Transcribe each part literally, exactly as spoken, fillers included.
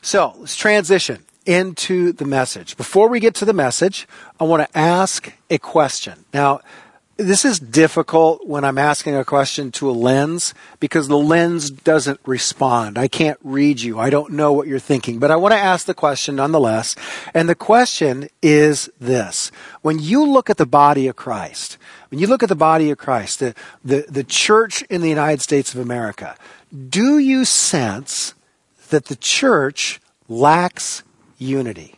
So let's transition into the message. Before we get to the message, I want to ask a question. Now, this is difficult when I'm asking a question to a lens because the lens doesn't respond. I can't read you. I don't know what you're thinking, but I want to ask the question nonetheless. And the question is this. When you look at the body of Christ, when you look at the body of Christ, the, the, the church in the United States of America, do you sense that the church lacks unity?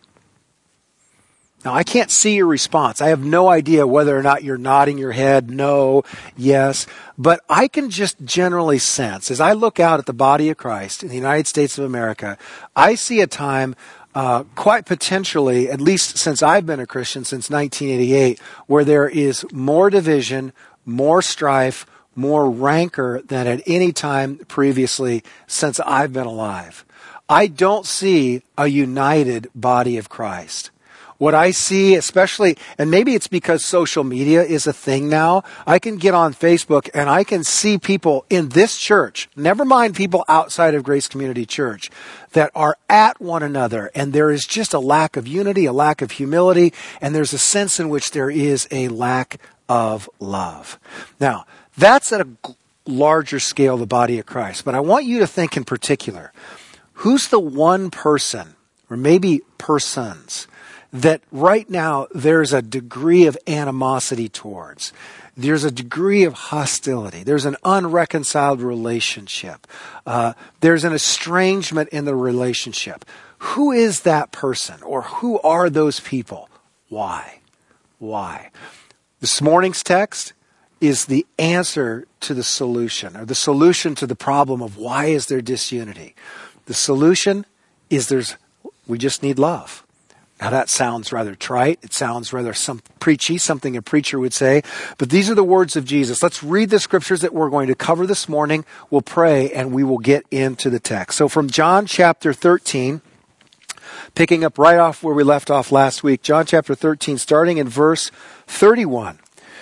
Now, I can't see your response. I have no idea whether or not you're nodding your head, no, yes. But I can just generally sense, as I look out at the body of Christ in the United States of America, I see a time uh, quite potentially, at least since I've been a Christian since nineteen eighty-eight, where there is more division, more strife, more rancor than at any time previously since I've been alive. I don't see a united body of Christ. What I see, especially, and maybe it's because social media is a thing now, I can get on Facebook and I can see people in this church, never mind people outside of Grace Community Church, that are at one another, and there is just a lack of unity, a lack of humility, and there's a sense in which there is a lack of love. Now, that's at a larger scale, the body of Christ, but I want you to think in particular, who's the one person, or maybe persons, that right now there's a degree of animosity towards. There's a degree of hostility. There's an unreconciled relationship. Uh, there's an estrangement in the relationship. Who is that person, or who are those people? Why? Why? This morning's text is the answer to the solution, or the solution to the problem of why is there disunity. The solution is there's we just need love. Now that sounds rather trite. It sounds rather some preachy, something a preacher would say. But these are the words of Jesus. Let's read the scriptures that we're going to cover this morning. We'll pray and we will get into the text. So from John chapter thirteen, picking up right off where we left off last week, John chapter thirteen, starting in verse thirty-one.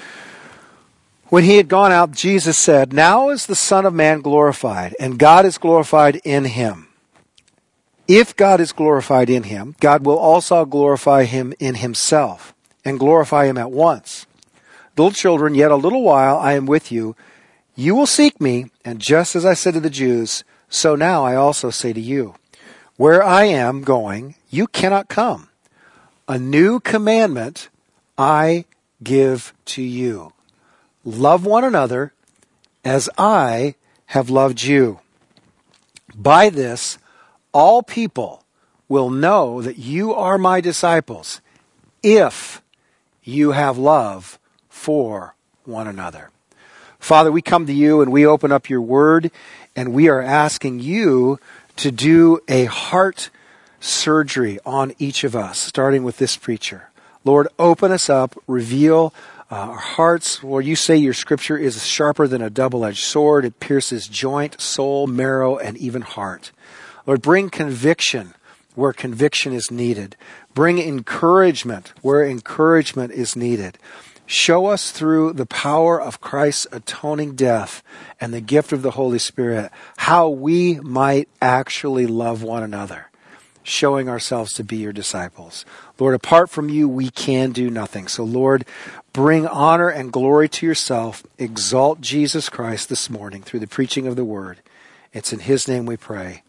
When he had gone out, Jesus said, "Now is the Son of Man glorified, and God is glorified in him. If God is glorified in him, God will also glorify him in himself, and glorify him at once. Little children, yet a little while I am with you. You will seek me, and just as I said to the Jews, so now I also say to you, where I am going, you cannot come. A new commandment I give to you. Love one another as I have loved you. By this, all people will know that you are my disciples if you have love for one another." Father, we come to you and we open up your word, and we are asking you to do a heart surgery on each of us, starting with this preacher. Lord, open us up, reveal uh, our hearts. Lord, you say your scripture is sharper than a double-edged sword. It pierces joint, soul, marrow, and even heart. Lord, bring conviction where conviction is needed. Bring encouragement where encouragement is needed. Show us through the power of Christ's atoning death and the gift of the Holy Spirit how we might actually love one another, showing ourselves to be your disciples. Lord, apart from you, we can do nothing. So, Lord, bring honor and glory to yourself. Exalt Jesus Christ this morning through the preaching of the word. It's in his name we pray.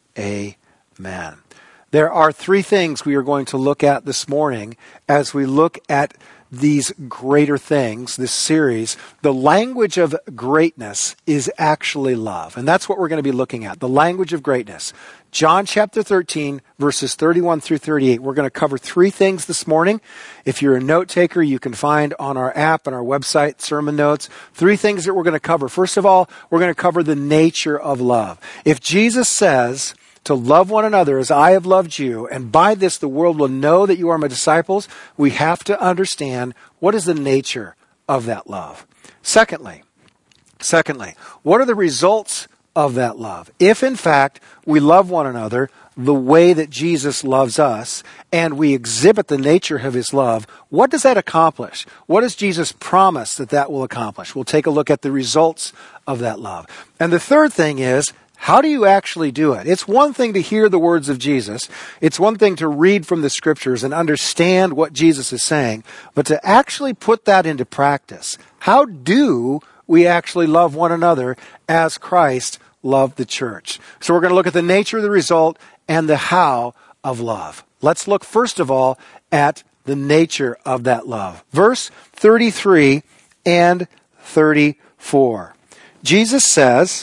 Amen. There are three things we are going to look at this morning as we look at these greater things, this series. The language of greatness is actually love. And that's what we're going to be looking at. The language of greatness. John chapter thirteen, verses thirty-one through thirty-eight. We're going to cover three things this morning. If you're a note taker, you can find on our app and our website sermon notes. Three things that we're going to cover. First of all, we're going to cover the nature of love. If Jesus says to love one another as I have loved you, and by this the world will know that you are my disciples, we have to understand what is the nature of that love. Secondly, secondly, what are the results of that love? If in fact we love one another the way that Jesus loves us, and we exhibit the nature of his love, what does that accomplish? What does Jesus promise that that will accomplish? We'll take a look at the results of that love. And the third thing is, How do you actually do it? It's one thing to hear the words of Jesus. It's one thing to read from the scriptures and understand what Jesus is saying, but to actually put that into practice. How do we actually love one another as Christ loved the church? So we're going to look at the nature, the result, and the how of love. Let's look first of all at the nature of that love. Verse thirty-three and thirty-four. Jesus says,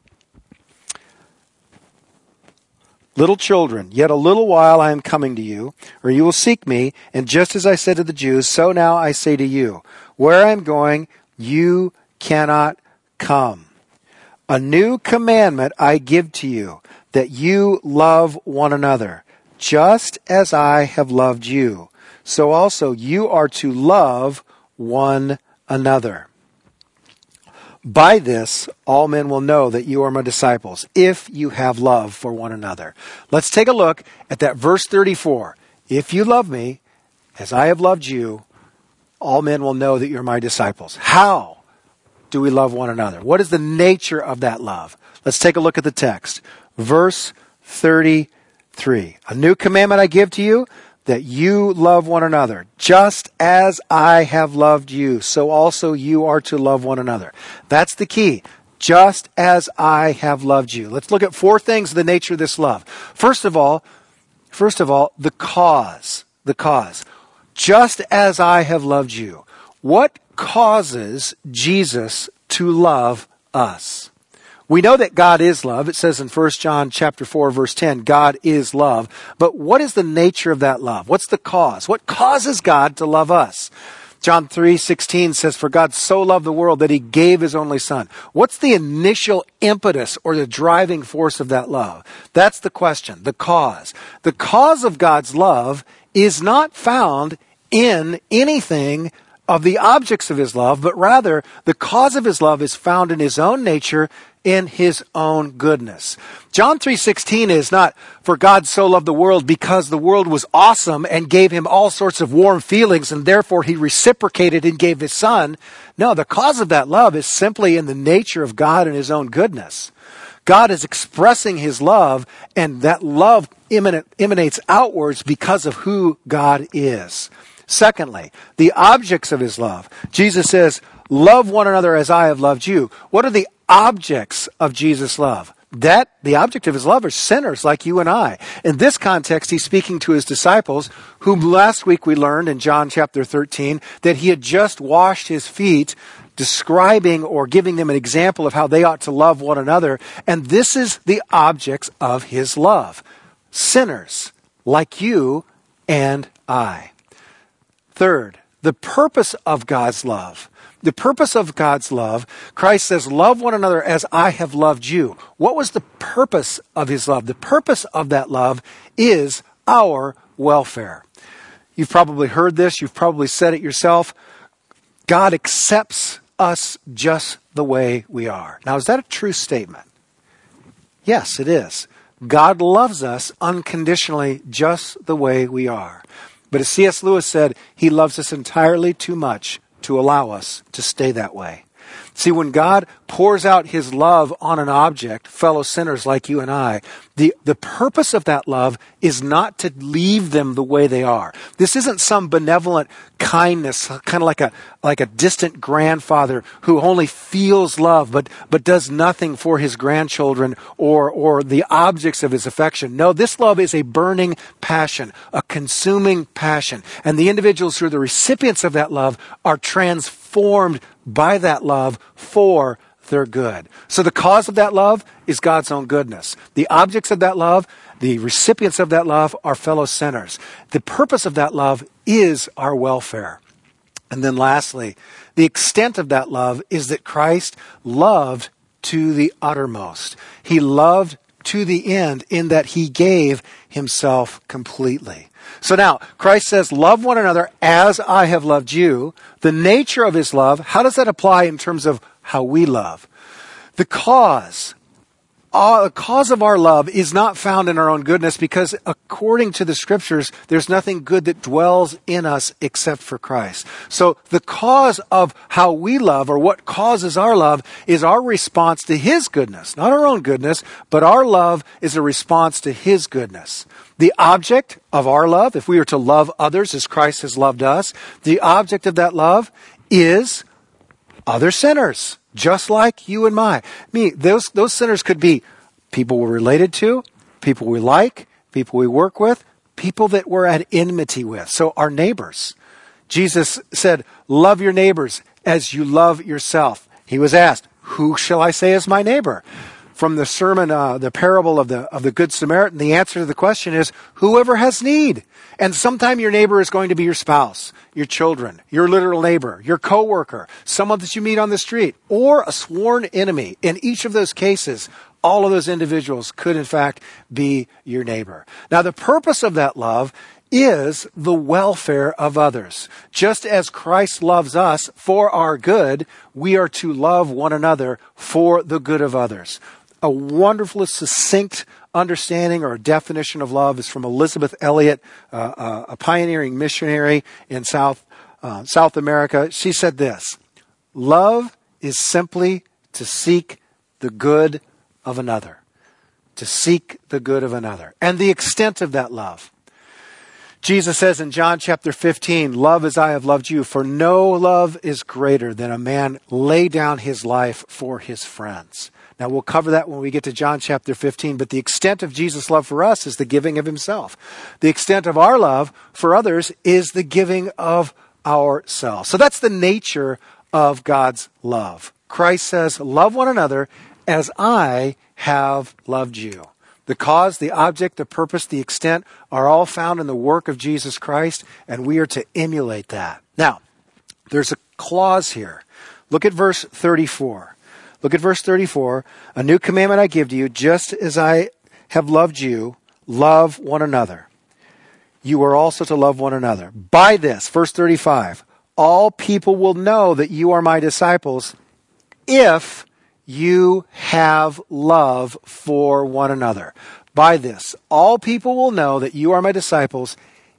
"Little children, yet a little while I am coming to you, or you will seek me, and just as I said to the Jews, so now I say to you, where I am going, you cannot come. A new commandment I give to you, that you love one another, just as I have loved you. So also you are to love one another. By this, all men will know that you are my disciples, if you have love for one another." Let's take a look at that verse thirty-four. If you love me, as I have loved you, all men will know that you're my disciples. How do we love one another? What is the nature of that love? Let's take a look at the text. Verse thirty-three. "A new commandment I give to you, that you love one another. Just as I have loved you, so also you are to love one another." That's the key. Just as I have loved you. Let's look at four things of the nature of this love. First of all, first of all, the cause. The cause. Just as I have loved you. What causes Jesus to love us? We know that God is love. It says in First John chapter four, verse ten, God is love. But what is the nature of that love? What's the cause? What causes God to love us? John three sixteen says, "For God so loved the world that he gave his only son." What's the initial impetus or the driving force of that love? That's the question, the cause. The cause of God's love is not found in anything of the objects of his love, but rather the cause of his love is found in his own nature, in his own goodness. John three sixteen is not, "For God so loved the world because the world was awesome and gave him all sorts of warm feelings, and therefore he reciprocated and gave his son." No, the cause of that love is simply in the nature of God and his own goodness. God is expressing his love, and that love emanates outwards because of who God is. Secondly, the objects of his love. Jesus says, "Love one another as I have loved you." What are the objects of Jesus' love? That the object of his love are sinners like you and I. In this context, he's speaking to his disciples, whom last week we learned in John chapter thirteen that he had just washed his feet, describing or giving them an example of how they ought to love one another. And this is the objects of his love. Sinners like you and I. Third, the purpose of God's love. The purpose of God's love, Christ says, "Love one another as I have loved you." What was the purpose of his love? The purpose of that love is our welfare. You've probably heard this. You've probably said it yourself. God accepts us just the way we are. Now, is that a true statement? Yes, it is. God loves us unconditionally just the way we are. But as C S Lewis said, he loves us entirely too much to allow us to stay that way. See, when God pours out his love on an object, fellow sinners like you and I, the, the purpose of that love is not to leave them the way they are. This isn't some benevolent kindness, kind of like a like a distant grandfather who only feels love but but does nothing for his grandchildren or or the objects of his affection. No, this love is a burning passion, a consuming passion. And the individuals who are the recipients of that love are transformed by that love for their good. So the cause of that love is God's own goodness. The objects of that love, the recipients of that love, are fellow sinners. The purpose of that love is our welfare. And then lastly, the extent of that love is that Christ loved to the uttermost. He loved to the end in that he gave himself completely. So now, Christ says, "Love one another as I have loved you." The nature of his love, how does that apply in terms of how we love? The cause uh, the cause of our love is not found in our own goodness, because according to the scriptures, there's nothing good that dwells in us except for Christ. So the cause of how we love, or what causes our love, is our response to his goodness. Not our own goodness, but our love is a response to his goodness. The object of our love, if we are to love others as Christ has loved us, the object of that love is other sinners, just like you and my, me. Those, those sinners could be people we're related to, people we like, people we work with, people that we're at enmity with. So our neighbors. Jesus said, love your neighbors as you love yourself. He was asked, who shall I say is my neighbor? From the sermon, uh, the parable of the of the Good Samaritan, the answer to the question is whoever has need. And sometime your neighbor is going to be your spouse, your children, your literal neighbor, your coworker, someone that you meet on the street, or a sworn enemy. In each of those cases, all of those individuals could in fact be your neighbor. Now, the purpose of that love is the welfare of others. Just as Christ loves us for our good, we are to love one another for the good of others. A wonderful, succinct understanding or definition of love is from Elizabeth Elliot, uh, uh, a pioneering missionary in South uh, South America. She said this: love is simply to seek the good of another. To seek the good of another. And the extent of that love. Jesus says in John chapter fifteen, love as I have loved you, for no love is greater than a man lay down his life for his friends. Now, we'll cover that when we get to John chapter fifteen, but the extent of Jesus' love for us is the giving of himself. The extent of our love for others is the giving of ourselves. So that's the nature of God's love. Christ says, love one another as I have loved you. The cause, the object, the purpose, the extent are all found in the work of Jesus Christ, and we are to emulate that. Now, there's a clause here. Look at verse thirty-four. Look at verse thirty-four. A new commandment I give to you, just as I have loved you, love one another. You are also to love one another. By this, verse thirty-five, all people will know that you are my disciples if you have love for one another. By this, all people will know that you are my disciples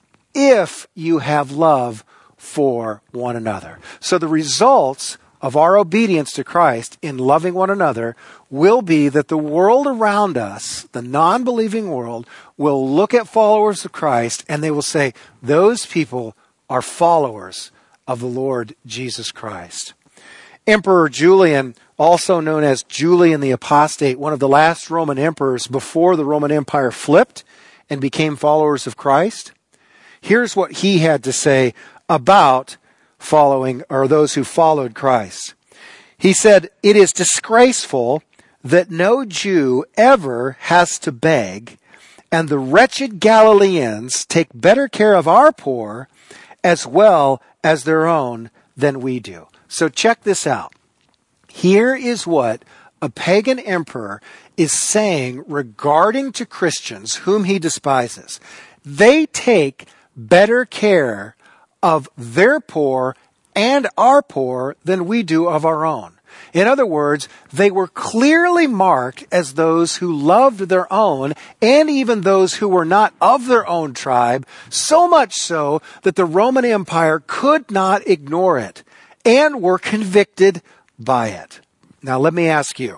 if you have love for one another. So the results of our obedience to Christ in loving one another will be that the world around us, the non-believing world, will look at followers of Christ and they will say, those people are followers of the Lord Jesus Christ. Emperor Julian, also known as Julian the Apostate, one of the last Roman emperors before the Roman Empire flipped and became followers of Christ. Here's what he had to say about following, or those who followed Christ. He said, it is disgraceful that no Jew ever has to beg, and the wretched Galileans take better care of our poor as well as their own than we do. So check this out. Here is what a pagan emperor is saying regarding to Christians whom he despises. They take better care of their poor and our poor than we do of our own. In other words, they were clearly marked as those who loved their own and even those who were not of their own tribe, so much so that the Roman Empire could not ignore it and were convicted by it. Now let me ask you,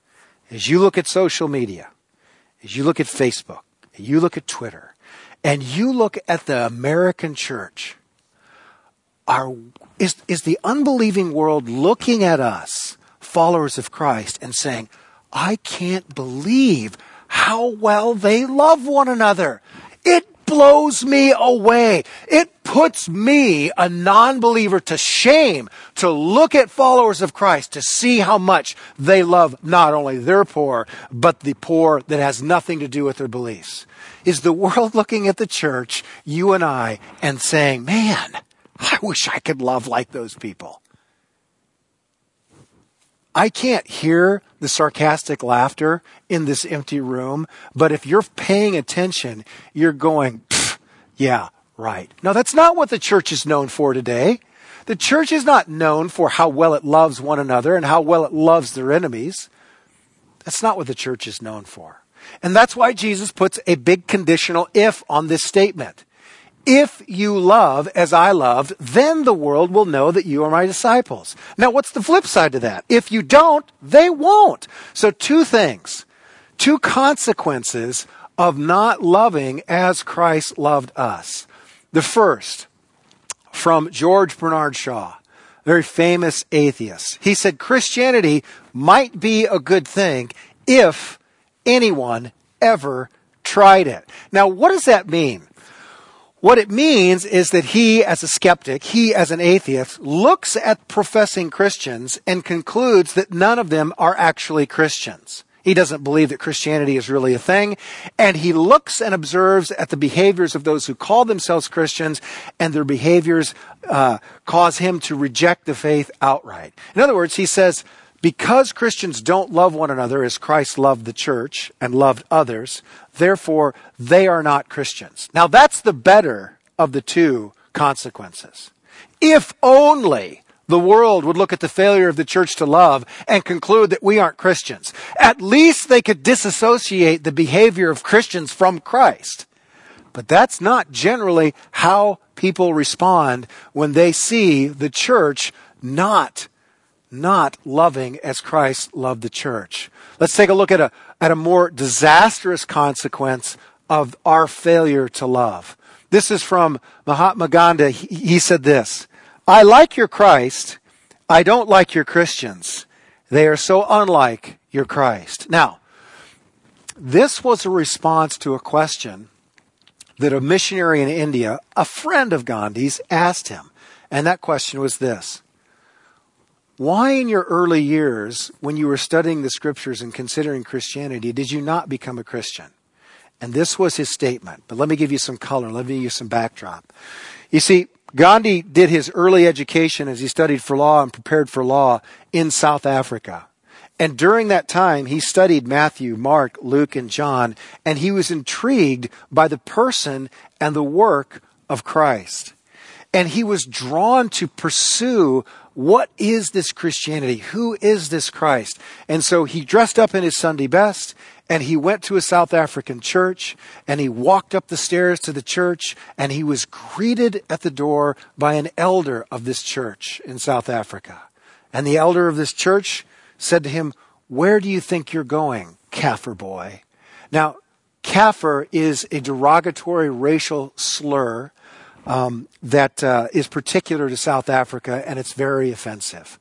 as you look at social media, as you look at Facebook, you look at Twitter, and you look at the American church, Are, is, is the unbelieving world looking at us, followers of Christ, and saying, I can't believe how well they love one another. It blows me away. It puts me, a non-believer, to shame to look at followers of Christ, to see how much they love not only their poor, but the poor that has nothing to do with their beliefs. Is the world looking at the church, you and I, and saying, man, I wish I could love like those people? I can't hear the sarcastic laughter in this empty room, but if you're paying attention, you're going, yeah, right. No, that's not what the church is known for today. The church is not known for how well it loves one another and how well it loves their enemies. That's not what the church is known for. And that's why Jesus puts a big conditional if on this statement. If you love as I loved, then the world will know that you are my disciples. Now, what's the flip side to that? If you don't, they won't. So two things, two consequences of not loving as Christ loved us. The first, from George Bernard Shaw, a very famous atheist. He said Christianity might be a good thing if anyone ever tried it. Now, what does that mean? What it means is that he, as a skeptic, he, as an atheist, looks at professing Christians and concludes that none of them are actually Christians. He doesn't believe that Christianity is really a thing, and he looks and observes at the behaviors of those who call themselves Christians, and their behaviors uh, cause him to reject the faith outright. In other words, he says, because Christians don't love one another as Christ loved the church and loved others, therefore they are not Christians. Now that's the better of the two consequences. If only the world would look at the failure of the church to love and conclude that we aren't Christians. At least they could disassociate the behavior of Christians from Christ. But that's not generally how people respond when they see the church not not loving as Christ loved the church. Let's take a look at a, at a more disastrous consequence of our failure to love. This is from Mahatma Gandhi. He, he said this, I like your Christ. I don't like your Christians. They are so unlike your Christ. Now, this was a response to a question that a missionary in India, a friend of Gandhi's, asked him. And that question was this. Why in your early years, when you were studying the scriptures and considering Christianity, did you not become a Christian? And this was his statement. But let me give you some color. Let me give you some backdrop. You see, Gandhi did his early education as he studied for law and prepared for law in South Africa. And during that time, he studied Matthew, Mark, Luke, and John, and he was intrigued by the person and the work of Christ. And he was drawn to pursue, what is this Christianity? Who is this Christ? And so he dressed up in his Sunday best, and he went to a South African church, and he walked up the stairs to the church, and he was greeted at the door by an elder of this church in South Africa. And the elder of this church said to him, where do you think you're going, Kaffir boy? Now, Kaffir is a derogatory racial slur Um, that uh, is particular to South Africa, and it's very offensive.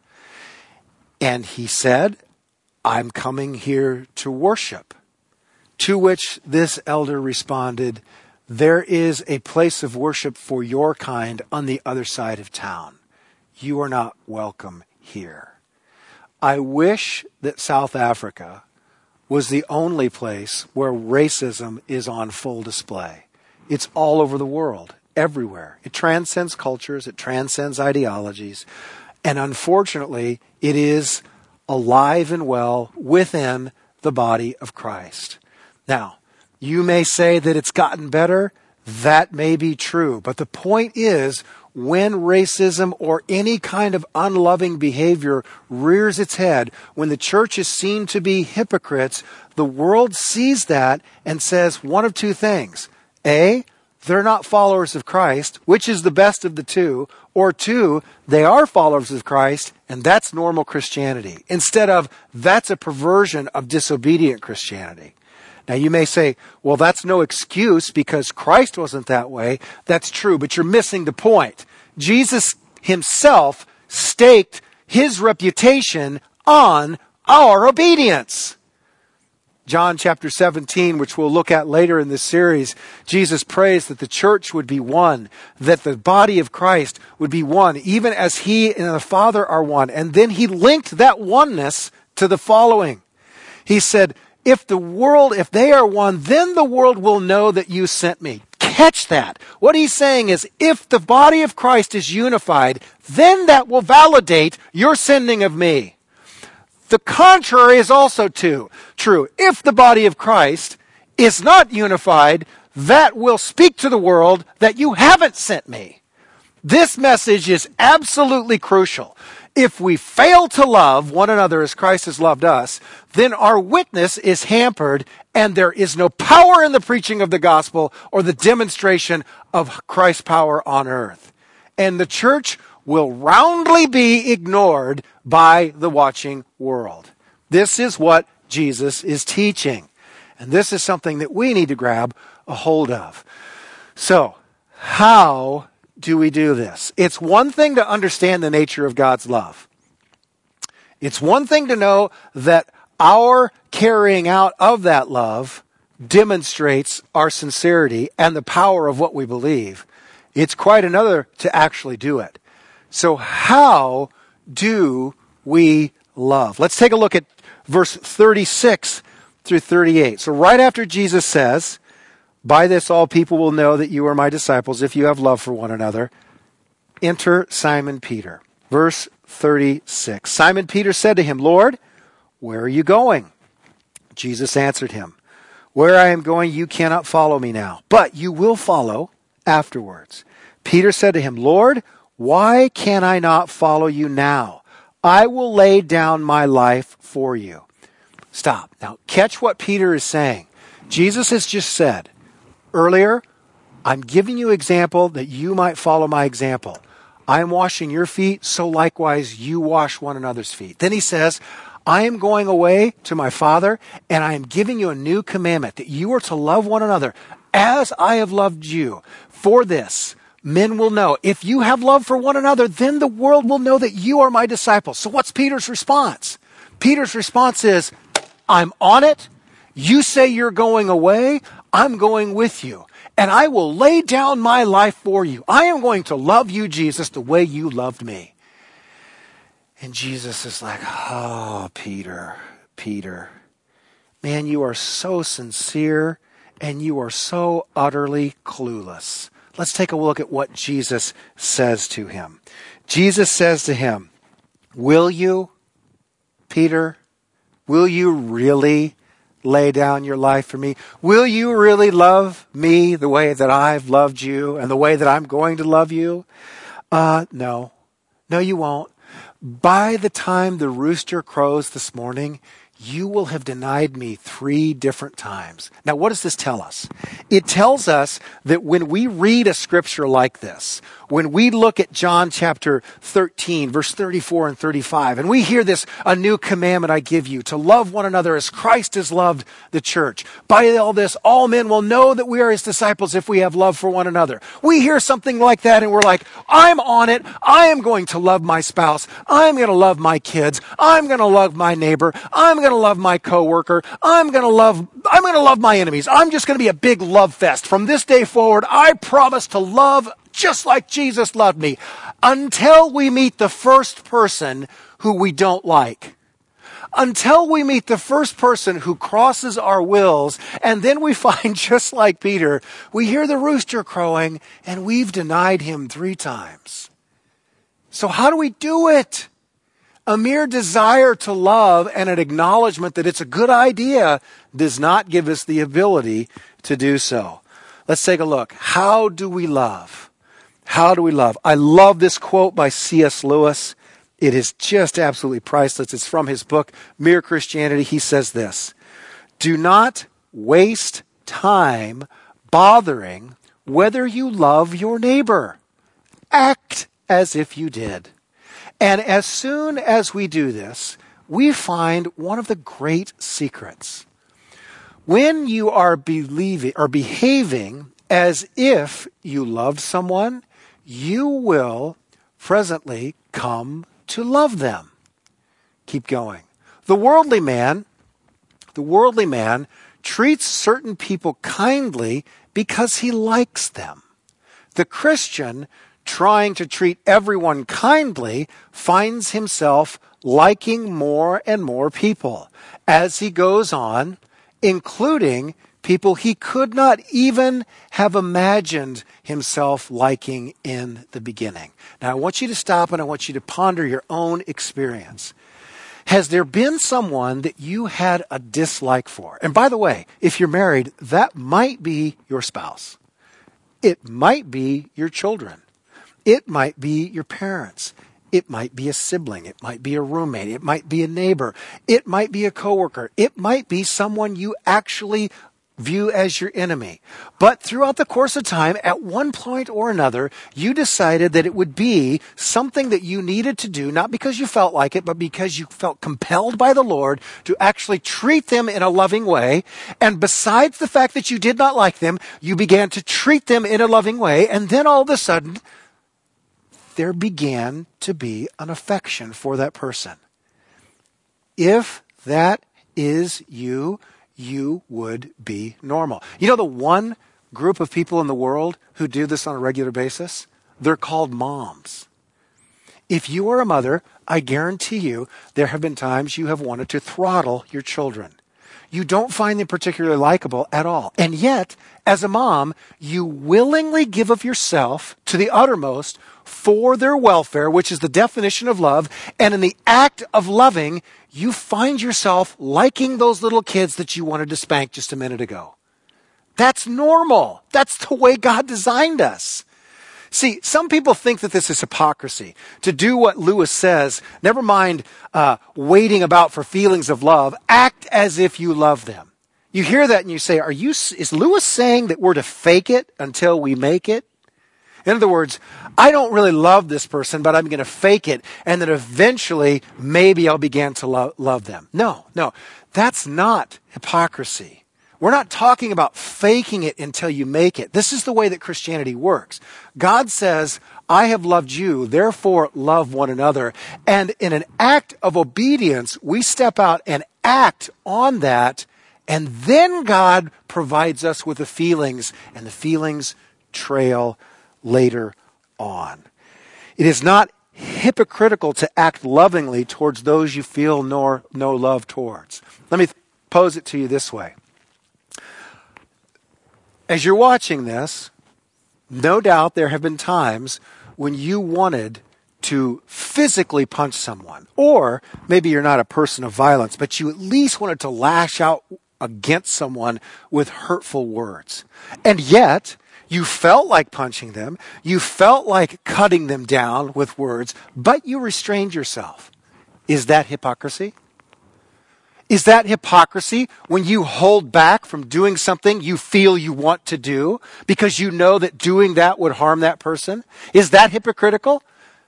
And he said, I'm coming here to worship. To which this elder responded, there is a place of worship for your kind on the other side of town. You are not welcome here. I wish that South Africa was the only place where racism is on full display. It's all over the world. Everywhere. It transcends cultures. It transcends ideologies. And unfortunately, it is alive and well within the body of Christ. Now, you may say that it's gotten better. That may be true. But the point is, when racism or any kind of unloving behavior rears its head, when the church is seen to be hypocrites, the world sees that and says one of two things. A, they're not followers of Christ, which is the best of the two. Or two, they are followers of Christ, and that's normal Christianity. Instead of, that's a perversion of disobedient Christianity. Now you may say, well, that's no excuse because Christ wasn't that way. That's true, but you're missing the point. Jesus himself staked his reputation on our obedience. John chapter seventeen, which we'll look at later in this series, Jesus prays that the church would be one, that the body of Christ would be one, even as he and the Father are one. And then he linked that oneness to the following. He said, if the world, if they are one, then the world will know that you sent me. Catch that. What he's saying is, if the body of Christ is unified, then that will validate your sending of me. The contrary is also too true. If the body of Christ is not unified, that will speak to the world that you haven't sent me. This message is absolutely crucial. If we fail to love one another as Christ has loved us, then our witness is hampered and there is no power in the preaching of the gospel or the demonstration of Christ's power on earth. And the church will roundly be ignored by the watching world. This is what Jesus is teaching. And this is something that we need to grab a hold of. So, how do we do this? It's one thing to understand the nature of God's love. It's one thing to know that our carrying out of that love demonstrates our sincerity and the power of what we believe. It's quite another to actually do it. So how do we love? Let's take a look at verse thirty-six through thirty-eight. So right after Jesus says, "By this all people will know that you are my disciples if you have love for one another," enter Simon Peter. Verse thirty-six. Simon Peter said to him, "Lord, where are you going?" Jesus answered him, "Where I am going you cannot follow me now, but you will follow afterwards." Peter said to him, "Lord, why can I not follow you now? I will lay down my life for you." Stop. Now catch what Peter is saying. Jesus has just said earlier, "I'm giving you an example that you might follow my example. I am washing your feet, so likewise you wash one another's feet." Then he says, "I am going away to my Father, and I am giving you a new commandment, that you are to love one another as I have loved you. For this, men will know. If you have love for one another, then the world will know that you are my disciples." So what's Peter's response? Peter's response is, "I'm on it. You say you're going away. I'm going with you. And I will lay down my life for you. I am going to love you, Jesus, the way you loved me." And Jesus is like, "Oh, Peter, Peter, man, you are so sincere and you are so utterly clueless." Let's take a look at what Jesus says to him. Jesus says to him, "Will you, Peter, will you really lay down your life for me? Will you really love me the way that I've loved you and the way that I'm going to love you?" Uh, no. No, you won't. By the time the rooster crows this morning, you will have denied me three different times. Now, what does this tell us? It tells us that when we read a scripture like this, when we look at John chapter thirteen, verse thirty-four and thirty-five, and we hear this, "A new commandment I give you, to love one another as Christ has loved the church. By all this, all men will know that we are his disciples if we have love for one another." We hear something like that and we're like, "I'm on it. I am going to love my spouse. I'm going to love my kids. I'm going to love my neighbor. I'm going to love my coworker. I'm going to love, I'm going to love my enemies. I'm just going to be a big love fest. From this day forward, I promise to love just like Jesus loved me," until we meet the first person who we don't like. Until we meet the first person who crosses our wills, and then we find, just like Peter, we hear the rooster crowing and we've denied him three times. So how do we do it? A mere desire to love and an acknowledgement that it's a good idea does not give us the ability to do so. Let's take a look. How do we love? How do we love? I love this quote by C S Lewis. It is just absolutely priceless. It's from his book, Mere Christianity. He says this: "Do not waste time bothering whether you love your neighbor. Act as if you did. And as soon as we do this, we find one of the great secrets. When you are believing or behaving as if you loved someone, you will presently come to love them." Keep going. The worldly man, the worldly man treats certain people kindly because he likes them. The Christian, trying to treat everyone kindly, finds himself liking more and more people as he goes on, including people he could not even have imagined himself liking in the beginning. Now, I want you to stop and I want you to ponder your own experience. Has there been someone that you had a dislike for? And by the way, if you're married, that might be your spouse. It might be your children. It might be your parents. It might be a sibling. It might be a roommate. It might be a neighbor. It might be a coworker. It might be someone you actually view as your enemy. But throughout the course of time, at one point or another, you decided that it would be something that you needed to do, not because you felt like it, but because you felt compelled by the Lord to actually treat them in a loving way. And besides the fact that you did not like them, you began to treat them in a loving way. And then all of a sudden, there began to be an affection for that person. If that is you, you would be normal. You know the one group of people in the world who do this on a regular basis? They're called moms. If you are a mother, I guarantee you there have been times you have wanted to throttle your children. You don't find them particularly likable at all. And yet, as a mom, you willingly give of yourself to the uttermost for their welfare, which is the definition of love. And in the act of loving, you find yourself liking those little kids that you wanted to spank just a minute ago. That's normal. That's the way God designed us. See, some people think that this is hypocrisy. To do what Lewis says, never mind uh, waiting about for feelings of love, act as if you love them. You hear that and you say, "Are you? Is Lewis saying that we're to fake it until we make it?" In other words, I don't really love this person, but I'm going to fake it, and then eventually maybe I'll begin to lo- love them. No, no, that's not hypocrisy. We're not talking about faking it until you make it. This is the way that Christianity works. God says, I have loved you, therefore love one another. And in an act of obedience, we step out and act on that. And then God provides us with the feelings, and the feelings trail later on. It is not hypocritical to act lovingly towards those you feel nor no love towards. Let me pose it to you this way. As you're watching this, no doubt there have been times when you wanted to physically punch someone. Or maybe you're not a person of violence, but you at least wanted to lash out against someone with hurtful words. And yet, you felt like punching them. You felt like cutting them down with words, but you restrained yourself. Is that hypocrisy? Is that hypocrisy when you hold back from doing something you feel you want to do because you know that doing that would harm that person? Is that hypocritical?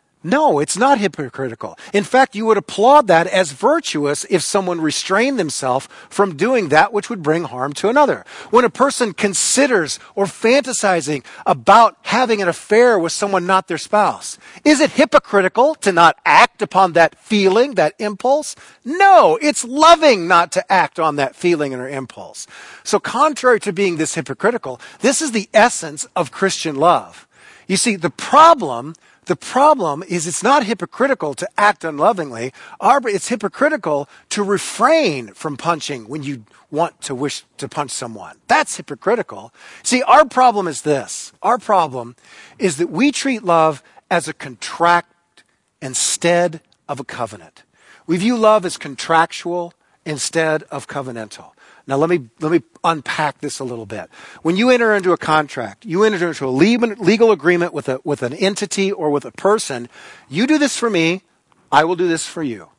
No, it's not hypocritical. In fact, you would applaud that as virtuous if someone restrained themselves from doing that which would bring harm to another. When a person considers or fantasizing about having an affair with someone not their spouse, is it hypocritical to not act upon that feeling, that impulse? No, it's loving not to act on that feeling or impulse. So contrary to being this hypocritical, this is the essence of Christian love. You see, the problem The problem is it's not hypocritical to act unlovingly. It's hypocritical to refrain from punching when you want to wish to punch someone. That's hypocritical. See, our problem is this. Our problem is that we treat love as a contract instead of a covenant. We view love as contractual instead of covenantal. Now let me let me unpack this a little bit. When you enter into a contract, you enter into a legal agreement with a with an entity or with a person. You do this for me, I will do this for you.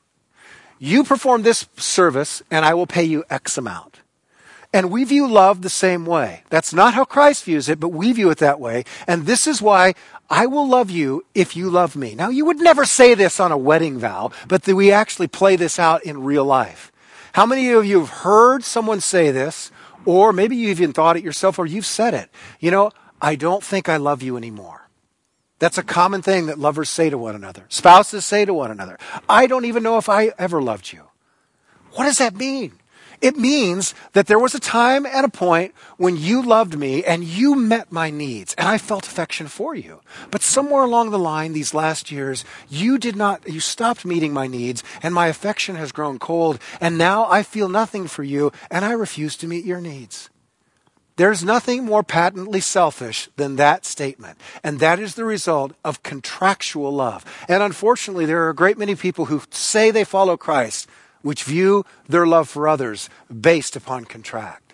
You perform this service, and I will pay you X amount. And we view love the same way. That's not how Christ views it, but we view it that way. And this is why I will love you if you love me. Now, you would never say this on a wedding vow, but that we actually play this out in real life. How many of you have heard someone say this, or maybe you even thought it yourself, or you've said it? You know, I don't think I love you anymore. That's a common thing that lovers say to one another. Spouses say to one another. I don't even know if I ever loved you. What does that mean? It means that there was a time and a point when you loved me and you met my needs and I felt affection for you. But somewhere along the line, these last years, you did not, you stopped meeting my needs and my affection has grown cold. And now I feel nothing for you and I refuse to meet your needs. There's nothing more patently selfish than that statement. And that is the result of contractual love. And unfortunately, there are a great many people who say they follow Christ, which view their love for others based upon contract.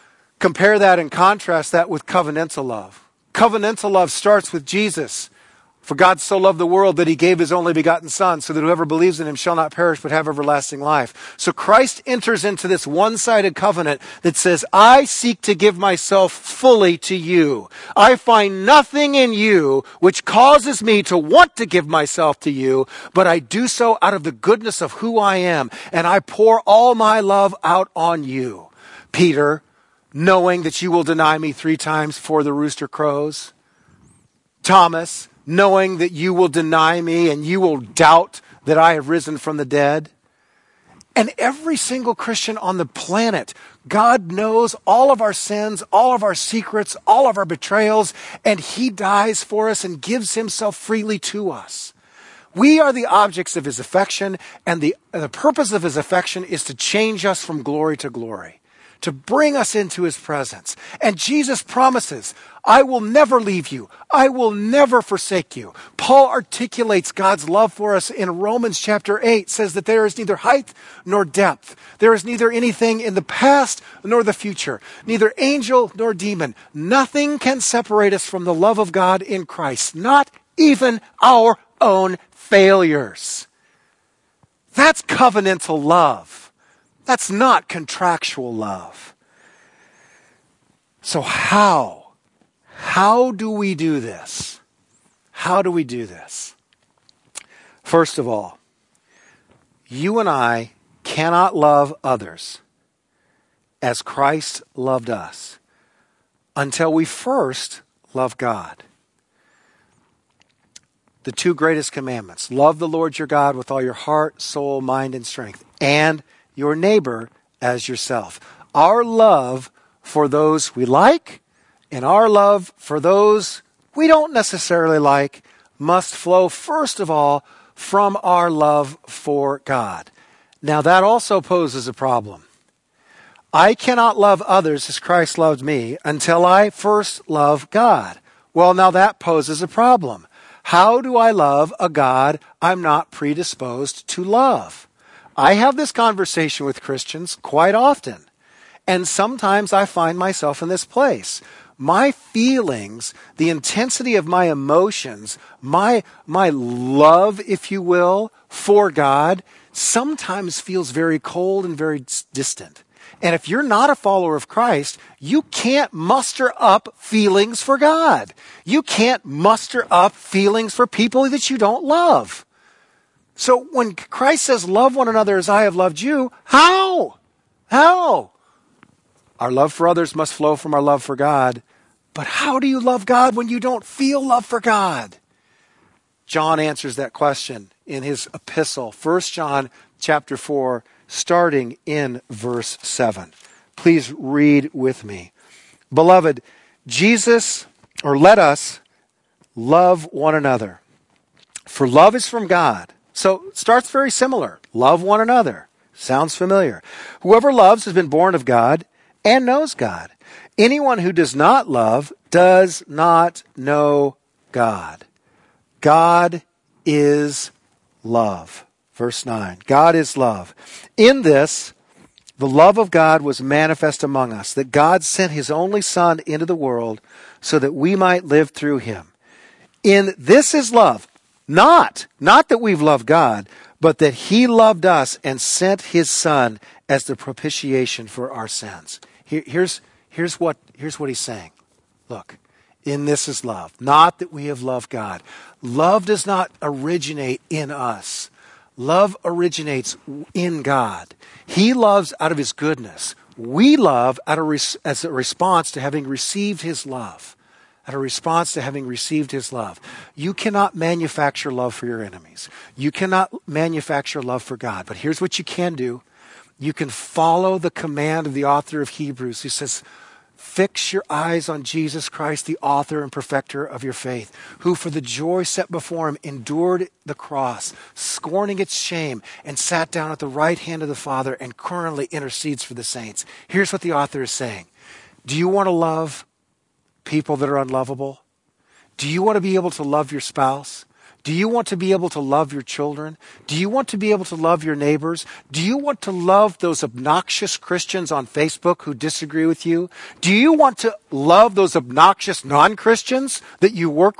Compare that and contrast that with covenantal love. Covenantal love starts with Jesus. For God so loved the world that he gave his only begotten Son, so that whoever believes in him shall not perish but have everlasting life. So Christ enters into this one-sided covenant that says, I seek to give myself fully to you. I find nothing in you which causes me to want to give myself to you, but I do so out of the goodness of who I am, and I pour all my love out on you. Peter, knowing that you will deny me three times before the rooster crows. Thomas, knowing that you will deny me and you will doubt that I have risen from the dead. And every single Christian on the planet, God knows all of our sins, all of our secrets, all of our betrayals, and he dies for us and gives himself freely to us. We are the objects of his affection, and the, the purpose of his affection is to change us from glory to glory, to bring us into his presence. And Jesus promises, I will never leave you. I will never forsake you. Paul articulates God's love for us in Romans chapter eight, says that there is neither height nor depth. There is neither anything in the past nor the future, neither angel nor demon. Nothing can separate us from the love of God in Christ, not even our own failures. That's covenantal love. That's not contractual love. So how? How do we do this? How do we do this? First of all, you and I cannot love others as Christ loved us until we first love God. The two greatest commandments: love the Lord your God with all your heart, soul, mind, and strength, and your neighbor as yourself. Our love for those we like and our love for those we don't necessarily like must flow, first of all, from our love for God. Now, that also poses a problem. I cannot love others as Christ loved me until I first love God. Well, now that poses a problem. How do I love a God I'm not predisposed to love? I have this conversation with Christians quite often, and sometimes I find myself in this place. My feelings, the intensity of my emotions, my, my love, if you will, for God, sometimes feels very cold and very distant. And if you're not a follower of Christ, you can't muster up feelings for God. You can't muster up feelings for people that you don't love. So when Christ says, love one another as I have loved you, how? How? Our love for others must flow from our love for God. But how do you love God when you don't feel love for God? John answers that question in his epistle, First John chapter four, starting in verse seven. Please read with me. Beloved, Jesus, or let us love one another. For love is from God. So it starts very similar. Love one another. Sounds familiar. Whoever loves has been born of God and knows God. Anyone who does not love does not know God. God is love. Verse nine. God is love. In this, the love of God was manifest among us, that God sent his only Son into the world so that we might live through him. In this is love. Not, not that we've loved God, but that he loved us and sent his Son as the propitiation for our sins. Here, here's, here's, what, here's what he's saying. Look, in this is love. Not that we have loved God. Love does not originate in us. Love originates in God. He loves out of his goodness. We love out of res- as a response to having received his love. Out of response to having received his love. You cannot manufacture love for your enemies. You cannot manufacture love for God. But here's what you can do. You can follow the command of the author of Hebrews, who says, fix your eyes on Jesus Christ, the author and perfecter of your faith, who for the joy set before him endured the cross, scorning its shame, and sat down at the right hand of the Father and currently intercedes for the saints. Here's what the author is saying. Do you want to love people that are unlovable? Do you want to be able to love your spouse? Do you want to be able to love your children? Do you want to be able to love your neighbors? Do you want to love those obnoxious Christians on Facebook who disagree with you? Do you want to love those obnoxious non-Christians that you work with?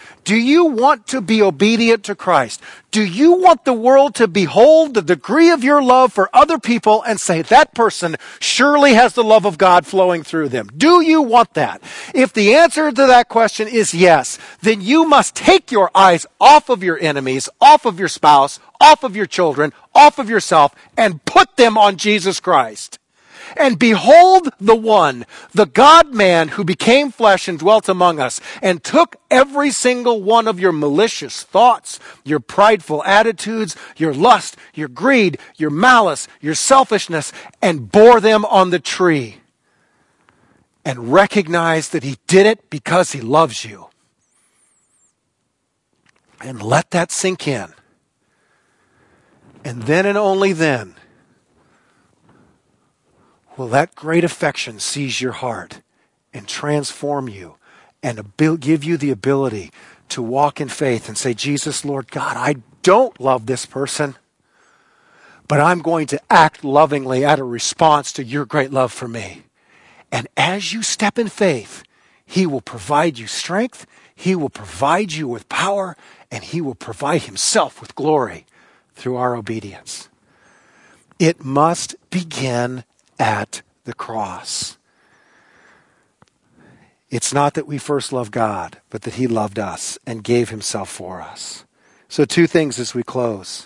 Do you want to be obedient to Christ? Do you want the world to behold the degree of your love for other people and say, that person surely has the love of God flowing through them? Do you want that? If the answer to that question is yes, then you must take your eyes off of your enemies, off of your spouse, off of your children, off of yourself, and put them on Jesus Christ. And behold the one, the God-man who became flesh and dwelt among us and took every single one of your malicious thoughts, your prideful attitudes, your lust, your greed, your malice, your selfishness, and bore them on the tree. And recognize that he did it because he loves you. And let that sink in. And then and only then will that great affection seize your heart and transform you and give you the ability to walk in faith and say, Jesus, Lord God, I don't love this person, but I'm going to act lovingly out of response to your great love for me. And as you step in faith, he will provide you strength, he will provide you with power, and he will provide himself with glory through our obedience. It must begin at the cross. It's not that we first loved God, but that he loved us and gave himself for us. So two things as we close.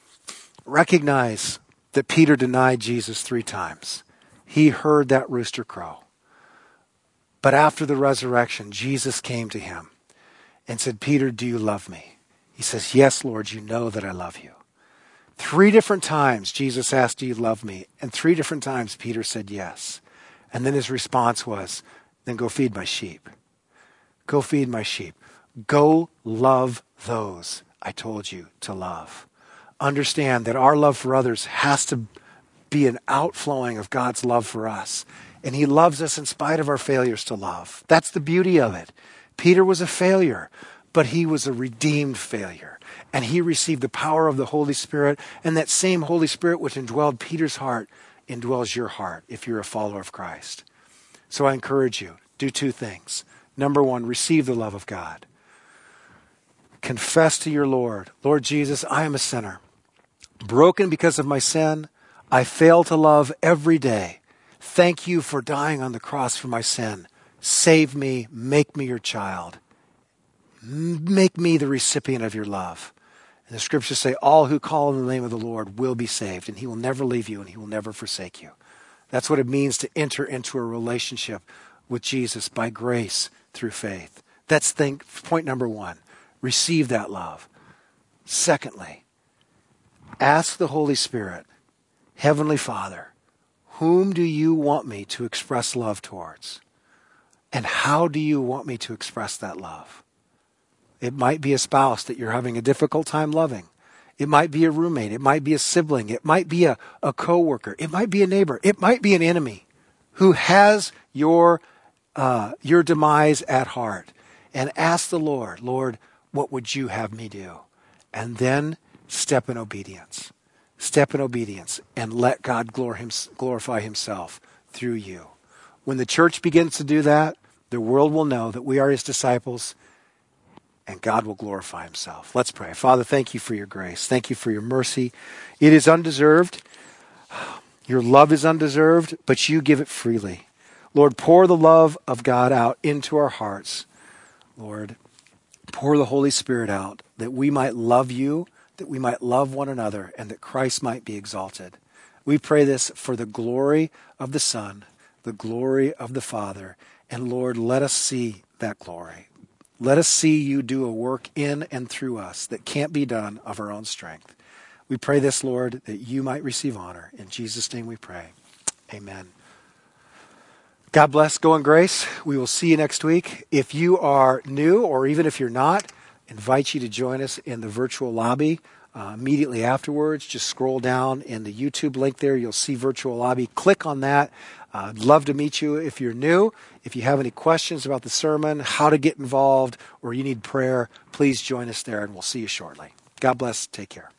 Recognize that Peter denied Jesus three times. He heard that rooster crow. But after the resurrection, Jesus came to him and said, Peter, do you love me? He says, yes, Lord, you know that I love you. Three different times Jesus asked, do you love me? And three different times Peter said yes. And then his response was, then go feed my sheep. Go feed my sheep. Go love those I told you to love. Understand that our love for others has to be an outflowing of God's love for us. And he loves us in spite of our failures to love. That's the beauty of it. Peter was a failure, but he was a redeemed failure. And he received the power of the Holy Spirit. And that same Holy Spirit which indwelled Peter's heart indwells your heart if you're a follower of Christ. So I encourage you, do two things. Number one, receive the love of God. Confess to your Lord, Lord Jesus, I am a sinner. Broken because of my sin. I fail to love every day. Thank you for dying on the cross for my sin. Save me, make me your child. Make me the recipient of your love. And the scriptures say, all who call on the name of the Lord will be saved, and he will never leave you, and he will never forsake you. That's what it means to enter into a relationship with Jesus by grace through faith. That's thing, point number one. Receive that love. Secondly, ask the Holy Spirit, Heavenly Father, whom do you want me to express love towards? And how do you want me to express that love? It might be a spouse that you're having a difficult time loving. It might be a roommate. It might be a sibling. It might be a, a coworker. It might be a neighbor. It might be an enemy who has your, uh, your demise at heart. And ask the Lord, Lord, what would you have me do? And then step in obedience. Step in obedience and let God glorify himself through you. When the church begins to do that, the world will know that we are his disciples, and God will glorify himself. Let's pray. Father, thank you for your grace. Thank you for your mercy. It is undeserved. Your love is undeserved, but you give it freely. Lord, pour the love of God out into our hearts. Lord, pour the Holy Spirit out that we might love you, that we might love one another, and that Christ might be exalted. We pray this for the glory of the Son, the glory of the Father. And Lord, let us see that glory. Let us see you do a work in and through us that can't be done of our own strength. We pray this, Lord, that you might receive honor. In Jesus' name we pray. Amen. God bless. Go in grace. We will see you next week. If you are new, or even if you're not, I invite you to join us in the virtual lobby uh, immediately afterwards. Just scroll down in the YouTube link there. You'll see virtual lobby. Click on that. Uh, I'd love to meet you if you're new. If you have any questions about the sermon, how to get involved, or you need prayer, please join us there, and we'll see you shortly. God bless. Take care.